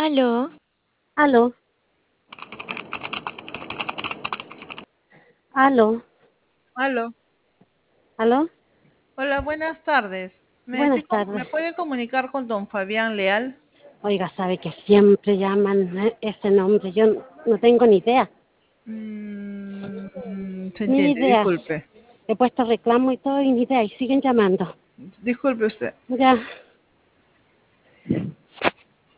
Aló, Aló, aló, Aló. aló. Hola, buenas tardes. Buenas ¿Me tardes. puede comunicar con don Fabián Leal? Oiga, sabe que siempre llaman ese nombre. Yo no tengo ni idea, Se ni entiende, idea. disculpe. He puesto reclamo y todo y ni idea y siguen llamando. Disculpe usted. Ya,